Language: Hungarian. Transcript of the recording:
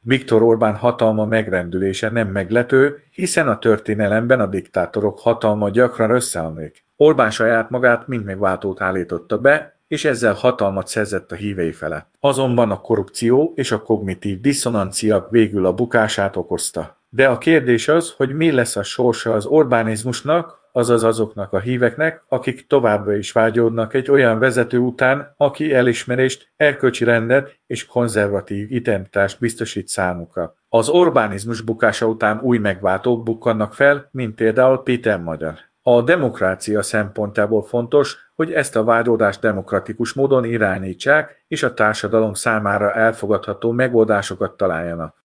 Viktor Orbán hatalma megrendülése nem meglepő, hiszen a történelemben a diktátorok hatalma gyakran összeomlik. Orbán saját magát mint megváltót állította be, és ezzel hatalmat szerzett a hívei felett. Azonban a korrupció és a kognitív diszonancia végül a bukását okozta. De a kérdés az, hogy mi lesz a sorsa az Orbánizmusnak, azaz azoknak a híveknek, akik továbbra is vágyódnak egy olyan vezető után, aki elismerést, erkölcsi rendet és konzervatív identitást biztosít számukra. Az Orbánizmus bukása után új megváltók bukkannak fel, mint például Péter Magyar. A demokrácia szempontjából fontos, hogy ezt a vágyódást demokratikus módon irányítsák, és a társadalom számára elfogadható megoldásokat találjanak.